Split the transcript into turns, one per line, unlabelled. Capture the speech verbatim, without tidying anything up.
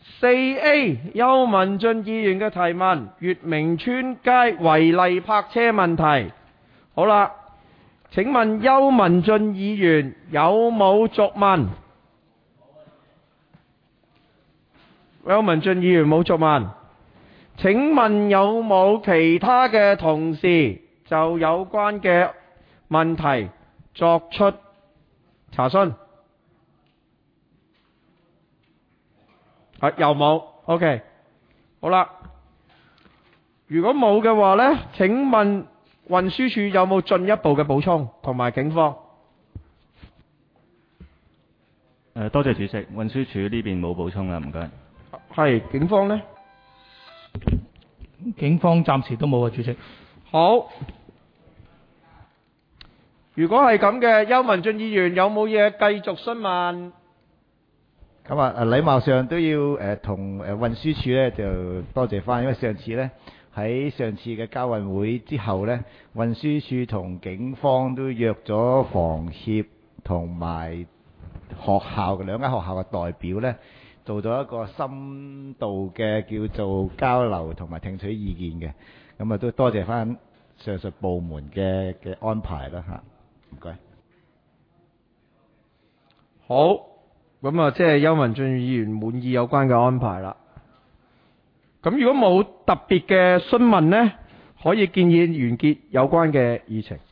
四 A 邱文俊議員嘅提問，月明村街違例泊車問題。好啦，請問邱文俊議員有冇續問？邱文俊議員冇續問。請問有冇其他嘅同事就有關嘅問題作出查詢？啊，又冇 ，OK， 好啦。如果冇嘅話呢，請問運輸署有冇進一步嘅補充同埋警方？
誒，多謝主席，運輸署呢邊冇補充啦，唔該。
係警方呢？
警方暫時都冇啊，主席。
好。如果係咁嘅，邱文俊議員有冇嘢繼續詢問？
咁啊，誒禮貌上都要誒同誒運輸署咧就多謝翻，因為上次咧喺上次嘅交運會之後咧，運輸署同警方都約咗房協同埋學校嘅兩間學校嘅代表咧，做咗一個深度嘅叫做交流同埋聽取意見嘅，咁啊都多謝翻上述部門嘅嘅安排啦嚇，唔該。
好。咁啊，即係邱文俊議員滿意有關嘅安排啦。咁如果冇特別嘅詢問呢，可以建議完結有關嘅議程。